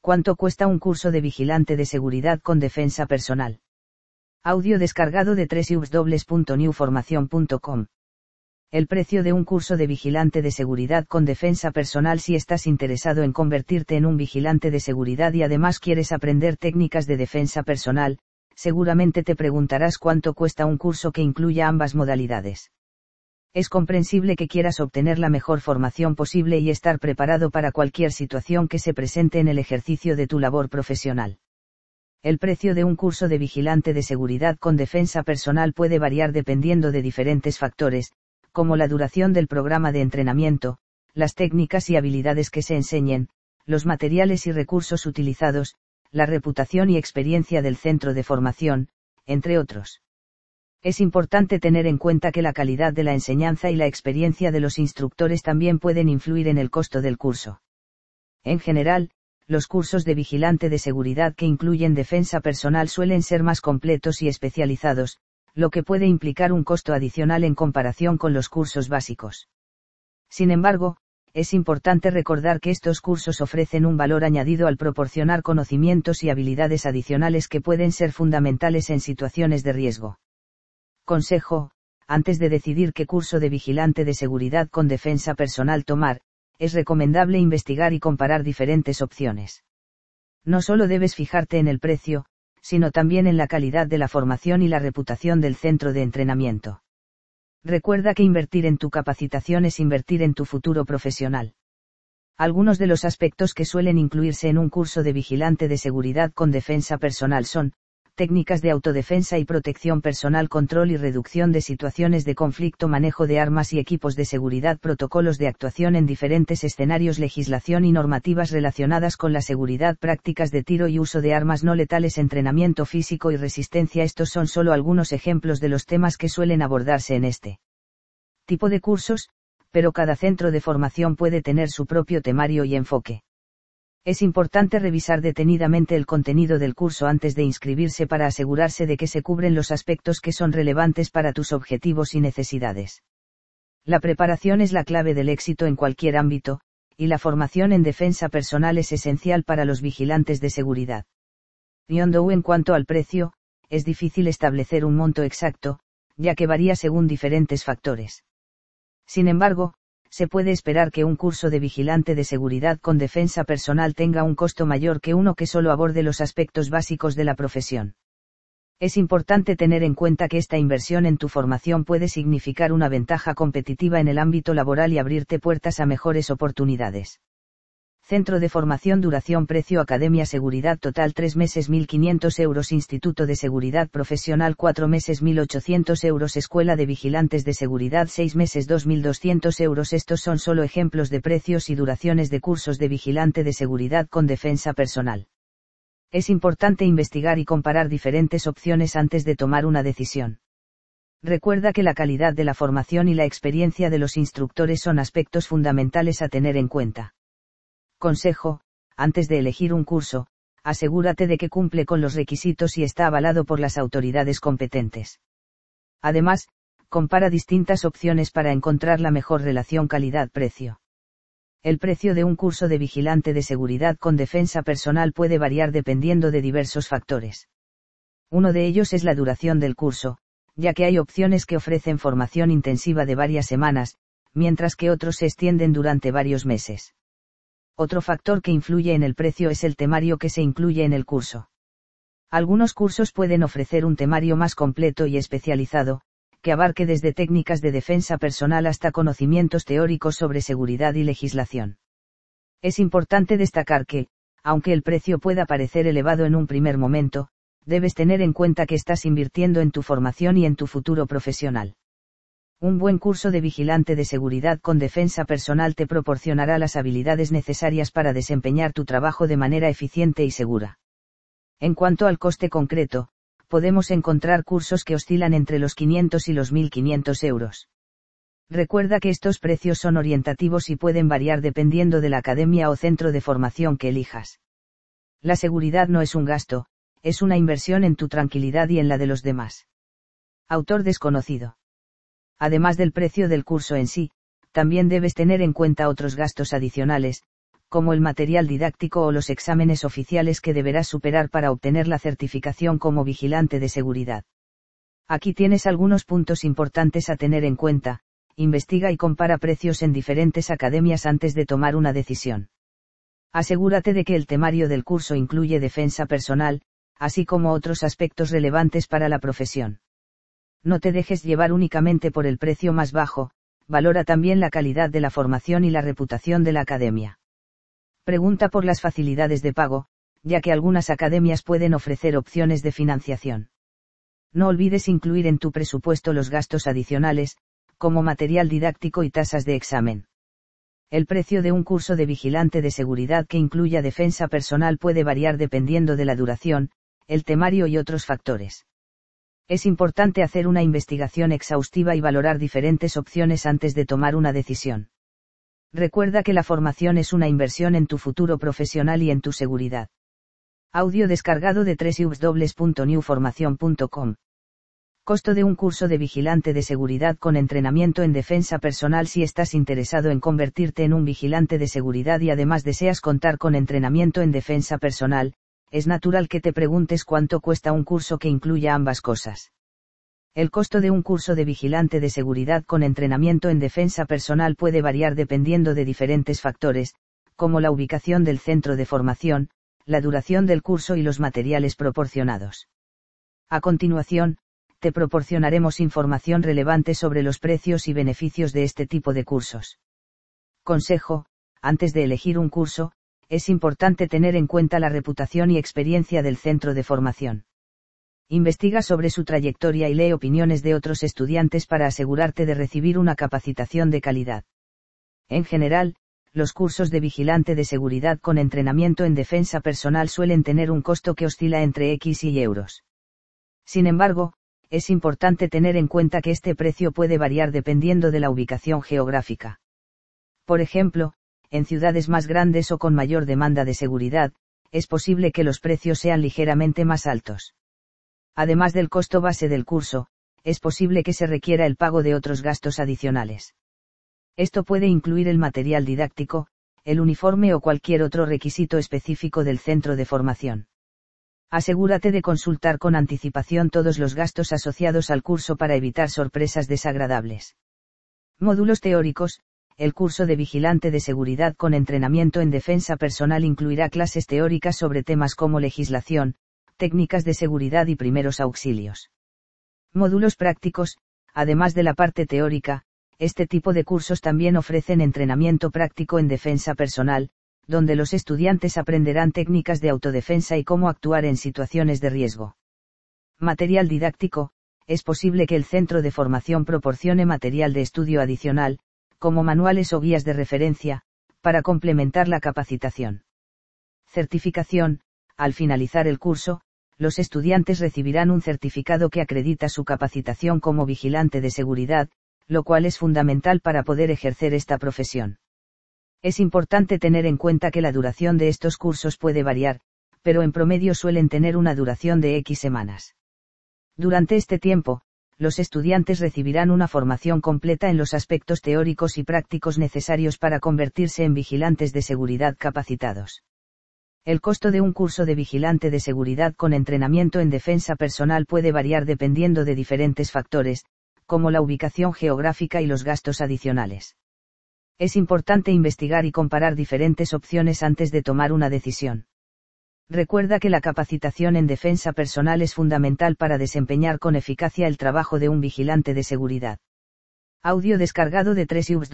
¿Cuánto cuesta un curso de vigilante de seguridad con defensa personal? Audio descargado de www.newformacion.com. El precio de un curso de vigilante de seguridad con defensa personal. Si estás interesado en convertirte en un vigilante de seguridad y además quieres aprender técnicas de defensa personal, seguramente te preguntarás cuánto cuesta un curso que incluya ambas modalidades. Es comprensible que quieras obtener la mejor formación posible y estar preparado para cualquier situación que se presente en el ejercicio de tu labor profesional. El precio de un curso de vigilante de seguridad con defensa personal puede variar dependiendo de diferentes factores, como la duración del programa de entrenamiento, las técnicas y habilidades que se enseñen, los materiales y recursos utilizados, la reputación y experiencia del centro de formación, entre otros. Es importante tener en cuenta que la calidad de la enseñanza y la experiencia de los instructores también pueden influir en el costo del curso. En general, los cursos de vigilante de seguridad que incluyen defensa personal suelen ser más completos y especializados, lo que puede implicar un costo adicional en comparación con los cursos básicos. Sin embargo, es importante recordar que estos cursos ofrecen un valor añadido al proporcionar conocimientos y habilidades adicionales que pueden ser fundamentales en situaciones de riesgo. Consejo: antes de decidir qué curso de vigilante de seguridad con defensa personal tomar, es recomendable investigar y comparar diferentes opciones. No solo debes fijarte en el precio, sino también en la calidad de la formación y la reputación del centro de entrenamiento. Recuerda que invertir en tu capacitación es invertir en tu futuro profesional. Algunos de los aspectos que suelen incluirse en un curso de vigilante de seguridad con defensa personal son: técnicas de autodefensa y protección personal, control y reducción de situaciones de conflicto, manejo de armas y equipos de seguridad, protocolos de actuación en diferentes escenarios, legislación y normativas relacionadas con la seguridad, prácticas de tiro y uso de armas no letales, entrenamiento físico y resistencia. Estos son solo algunos ejemplos de los temas que suelen abordarse en este tipo de cursos, pero cada centro de formación puede tener su propio temario y enfoque. Es importante revisar detenidamente el contenido del curso antes de inscribirse para asegurarse de que se cubren los aspectos que son relevantes para tus objetivos y necesidades. La preparación es la clave del éxito en cualquier ámbito, y la formación en defensa personal es esencial para los vigilantes de seguridad. En cuanto al precio, es difícil establecer un monto exacto, ya que varía según diferentes factores. Sin embargo, se puede esperar que un curso de vigilante de seguridad con defensa personal tenga un costo mayor que uno que solo aborde los aspectos básicos de la profesión. Es importante tener en cuenta que esta inversión en tu formación puede significar una ventaja competitiva en el ámbito laboral y abrirte puertas a mejores oportunidades. Centro de formación, duración, precio: academia, seguridad total 3 meses 1.500 euros, instituto de seguridad profesional 4 meses 1.800 euros, escuela de vigilantes de seguridad 6 meses 2.200 euros. Estos son solo ejemplos de precios y duraciones de cursos de vigilante de seguridad con defensa personal. Es importante investigar y comparar diferentes opciones antes de tomar una decisión. Recuerda que la calidad de la formación y la experiencia de los instructores son aspectos fundamentales a tener en cuenta. Consejo: antes de elegir un curso, asegúrate de que cumple con los requisitos y está avalado por las autoridades competentes. Además, compara distintas opciones para encontrar la mejor relación calidad-precio. El precio de un curso de vigilante de seguridad con defensa personal puede variar dependiendo de diversos factores. Uno de ellos es la duración del curso, ya que hay opciones que ofrecen formación intensiva de varias semanas, mientras que otros se extienden durante varios meses. Otro factor que influye en el precio es el temario que se incluye en el curso. Algunos cursos pueden ofrecer un temario más completo y especializado, que abarque desde técnicas de defensa personal hasta conocimientos teóricos sobre seguridad y legislación. Es importante destacar que, aunque el precio pueda parecer elevado en un primer momento, debes tener en cuenta que estás invirtiendo en tu formación y en tu futuro profesional. Un buen curso de vigilante de seguridad con defensa personal te proporcionará las habilidades necesarias para desempeñar tu trabajo de manera eficiente y segura. En cuanto al coste concreto, podemos encontrar cursos que oscilan entre los 500 y los 1.500 euros. Recuerda que estos precios son orientativos y pueden variar dependiendo de la academia o centro de formación que elijas. La seguridad no es un gasto, es una inversión en tu tranquilidad y en la de los demás. Autor desconocido. Además del precio del curso en sí, también debes tener en cuenta otros gastos adicionales, como el material didáctico o los exámenes oficiales que deberás superar para obtener la certificación como vigilante de seguridad. Aquí tienes algunos puntos importantes a tener en cuenta. Investiga y compara precios en diferentes academias antes de tomar una decisión. Asegúrate de que el temario del curso incluye defensa personal, así como otros aspectos relevantes para la profesión. No te dejes llevar únicamente por el precio más bajo, valora también la calidad de la formación y la reputación de la academia. Pregunta por las facilidades de pago, ya que algunas academias pueden ofrecer opciones de financiación. No olvides incluir en tu presupuesto los gastos adicionales, como material didáctico y tasas de examen. El precio de un curso de vigilante de seguridad que incluya defensa personal puede variar dependiendo de la duración, el temario y otros factores. Es importante hacer una investigación exhaustiva y valorar diferentes opciones antes de tomar una decisión. Recuerda que la formación es una inversión en tu futuro profesional y en tu seguridad. Audio descargado de www.newformacion.com. Costo de un curso de vigilante de seguridad con entrenamiento en defensa personal. Si estás interesado en convertirte en un vigilante de seguridad y además deseas contar con entrenamiento en defensa personal, es natural que te preguntes cuánto cuesta un curso que incluya ambas cosas. El costo de un curso de vigilante de seguridad con entrenamiento en defensa personal puede variar dependiendo de diferentes factores, como la ubicación del centro de formación, la duración del curso y los materiales proporcionados. A continuación, te proporcionaremos información relevante sobre los precios y beneficios de este tipo de cursos. Consejo: antes de elegir un curso, es importante tener en cuenta la reputación y experiencia del centro de formación. Investiga sobre su trayectoria y lee opiniones de otros estudiantes para asegurarte de recibir una capacitación de calidad. En general, los cursos de vigilante de seguridad con entrenamiento en defensa personal suelen tener un costo que oscila entre X y euros. Sin embargo, es importante tener en cuenta que este precio puede variar dependiendo de la ubicación geográfica. Por ejemplo, en ciudades más grandes o con mayor demanda de seguridad, es posible que los precios sean ligeramente más altos. Además del costo base del curso, es posible que se requiera el pago de otros gastos adicionales. Esto puede incluir el material didáctico, el uniforme o cualquier otro requisito específico del centro de formación. Asegúrate de consultar con anticipación todos los gastos asociados al curso para evitar sorpresas desagradables. Módulos teóricos. El curso de vigilante de seguridad con entrenamiento en defensa personal incluirá clases teóricas sobre temas como legislación, técnicas de seguridad y primeros auxilios. Módulos prácticos. Además de la parte teórica, este tipo de cursos también ofrecen entrenamiento práctico en defensa personal, donde los estudiantes aprenderán técnicas de autodefensa y cómo actuar en situaciones de riesgo. Material didáctico. Es posible que el centro de formación proporcione material de estudio adicional, como manuales o guías de referencia, para complementar la capacitación. Certificación. Al finalizar el curso, los estudiantes recibirán un certificado que acredita su capacitación como vigilante de seguridad, lo cual es fundamental para poder ejercer esta profesión. Es importante tener en cuenta que la duración de estos cursos puede variar, pero en promedio suelen tener una duración de X semanas. Durante este tiempo, los estudiantes recibirán una formación completa en los aspectos teóricos y prácticos necesarios para convertirse en vigilantes de seguridad capacitados. El costo de un curso de vigilante de seguridad con entrenamiento en defensa personal puede variar dependiendo de diferentes factores, como la ubicación geográfica y los gastos adicionales. Es importante investigar y comparar diferentes opciones antes de tomar una decisión. Recuerda que la capacitación en defensa personal es fundamental para desempeñar con eficacia el trabajo de un vigilante de seguridad. Audio descargado de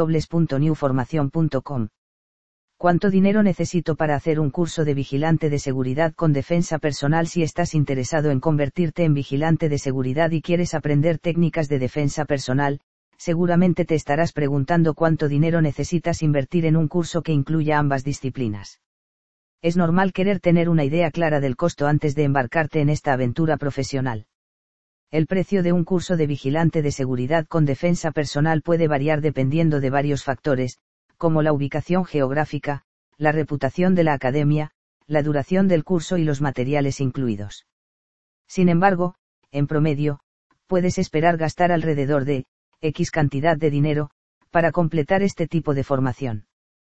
www.newformacion.com. ¿Cuánto dinero necesito para hacer un curso de vigilante de seguridad con defensa personal? Si estás interesado en convertirte en vigilante de seguridad y quieres aprender técnicas de defensa personal, seguramente te estarás preguntando cuánto dinero necesitas invertir en un curso que incluya ambas disciplinas. Es normal querer tener una idea clara del costo antes de embarcarte en esta aventura profesional. El precio de un curso de vigilante de seguridad con defensa personal puede variar dependiendo de varios factores, como la ubicación geográfica, la reputación de la academia, la duración del curso y los materiales incluidos. Sin embargo, en promedio, puedes esperar gastar alrededor de X cantidad de dinero para completar este tipo de formación.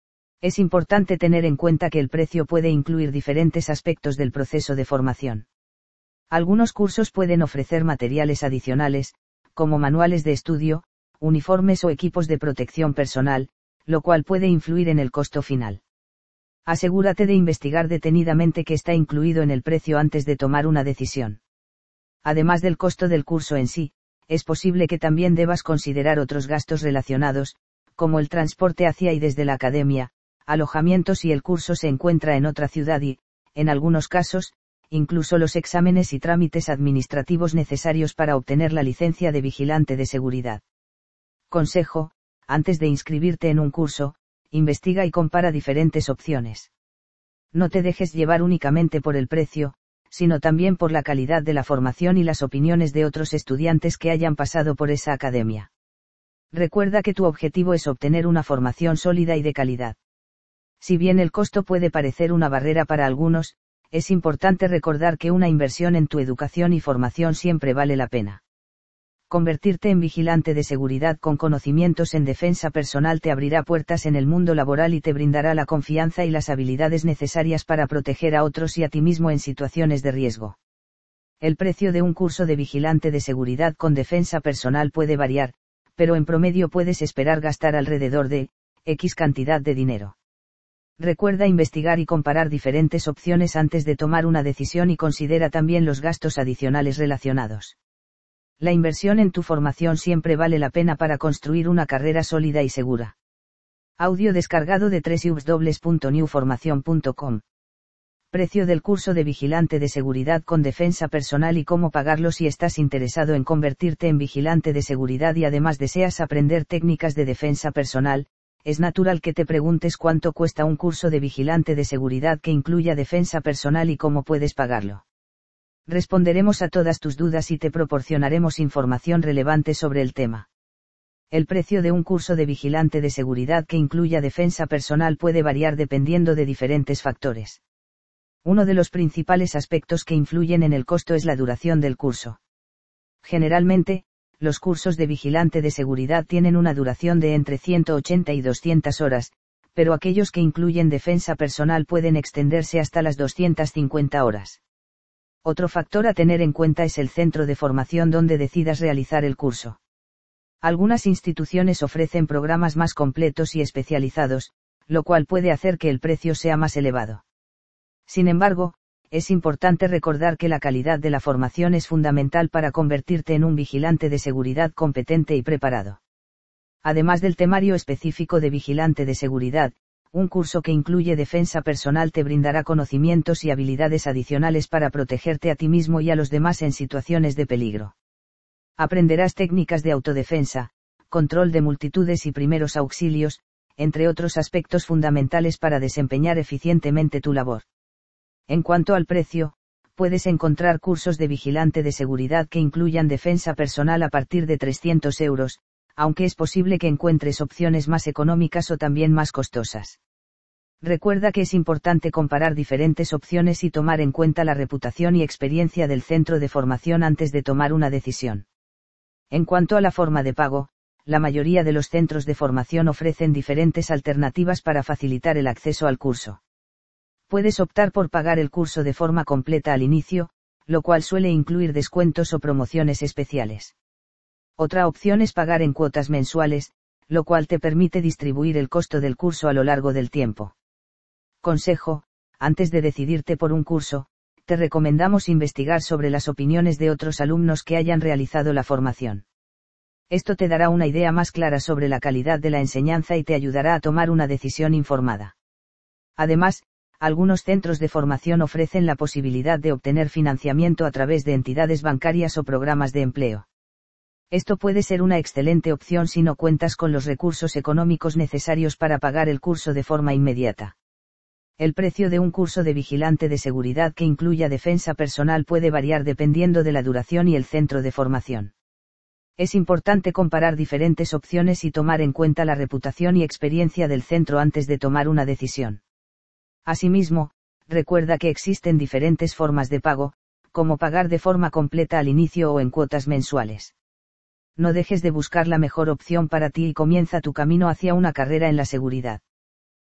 Es importante tener en cuenta que el precio puede incluir diferentes aspectos del proceso de formación. Algunos cursos pueden ofrecer materiales adicionales, como manuales de estudio, uniformes o equipos de protección personal, lo cual puede influir en el costo final. Asegúrate de investigar detenidamente qué está incluido en el precio antes de tomar una decisión. Además del costo del curso en sí, es posible que también debas considerar otros gastos relacionados, como el transporte hacia y desde la academia, alojamiento si el curso se encuentra en otra ciudad y, en algunos casos, incluso los exámenes y trámites administrativos necesarios para obtener la licencia de vigilante de seguridad. Consejo: antes de inscribirte en un curso, investiga y compara diferentes opciones. No te dejes llevar únicamente por el precio, sino también por la calidad de la formación y las opiniones de otros estudiantes que hayan pasado por esa academia. Recuerda que tu objetivo es obtener una formación sólida y de calidad. Si bien el costo puede parecer una barrera para algunos, es importante recordar que una inversión en tu educación y formación siempre vale la pena. Convertirte en vigilante de seguridad con conocimientos en defensa personal te abrirá puertas en el mundo laboral y te brindará la confianza y las habilidades necesarias para proteger a otros y a ti mismo en situaciones de riesgo. El precio de un curso de vigilante de seguridad con defensa personal puede variar, pero en promedio puedes esperar gastar alrededor de X cantidad de dinero. Recuerda investigar y comparar diferentes opciones antes de tomar una decisión y considera también los gastos adicionales relacionados. La inversión en tu formación siempre vale la pena para construir una carrera sólida y segura. Audio descargado de www.newformacion.com. Precio del curso de vigilante de seguridad con defensa personal y cómo pagarlo. Si estás interesado en convertirte en vigilante de seguridad y además deseas aprender técnicas de defensa personal, es natural que te preguntes cuánto cuesta un curso de vigilante de seguridad que incluya defensa personal y cómo puedes pagarlo. Responderemos a todas tus dudas y te proporcionaremos información relevante sobre el tema. El precio de un curso de vigilante de seguridad que incluya defensa personal puede variar dependiendo de diferentes factores. Uno de los principales aspectos que influyen en el costo es la duración del curso. Generalmente, los cursos de vigilante de seguridad tienen una duración de entre 180 y 200 horas, pero aquellos que incluyen defensa personal pueden extenderse hasta las 250 horas. Otro factor a tener en cuenta es el centro de formación donde decidas realizar el curso. Algunas instituciones ofrecen programas más completos y especializados, lo cual puede hacer que el precio sea más elevado. Sin embargo, es importante recordar que la calidad de la formación es fundamental para convertirte en un vigilante de seguridad competente y preparado. Además del temario específico de vigilante de seguridad, un curso que incluye defensa personal te brindará conocimientos y habilidades adicionales para protegerte a ti mismo y a los demás en situaciones de peligro. Aprenderás técnicas de autodefensa, control de multitudes y primeros auxilios, entre otros aspectos fundamentales para desempeñar eficientemente tu labor. En cuanto al precio, puedes encontrar cursos de vigilante de seguridad que incluyan defensa personal a partir de 300 euros, aunque es posible que encuentres opciones más económicas o también más costosas. Recuerda que es importante comparar diferentes opciones y tomar en cuenta la reputación y experiencia del centro de formación antes de tomar una decisión. En cuanto a la forma de pago, la mayoría de los centros de formación ofrecen diferentes alternativas para facilitar el acceso al curso. Puedes optar por pagar el curso de forma completa al inicio, lo cual suele incluir descuentos o promociones especiales. Otra opción es pagar en cuotas mensuales, lo cual te permite distribuir el costo del curso a lo largo del tiempo. Consejo: antes de decidirte por un curso, te recomendamos investigar sobre las opiniones de otros alumnos que hayan realizado la formación. Esto te dará una idea más clara sobre la calidad de la enseñanza y te ayudará a tomar una decisión informada. Además, algunos centros de formación ofrecen la posibilidad de obtener financiamiento a través de entidades bancarias o programas de empleo. Esto puede ser una excelente opción si no cuentas con los recursos económicos necesarios para pagar el curso de forma inmediata. El precio de un curso de vigilante de seguridad que incluya defensa personal puede variar dependiendo de la duración y el centro de formación. Es importante comparar diferentes opciones y tomar en cuenta la reputación y experiencia del centro antes de tomar una decisión. Asimismo, recuerda que existen diferentes formas de pago, como pagar de forma completa al inicio o en cuotas mensuales. No dejes de buscar la mejor opción para ti y comienza tu camino hacia una carrera en la seguridad.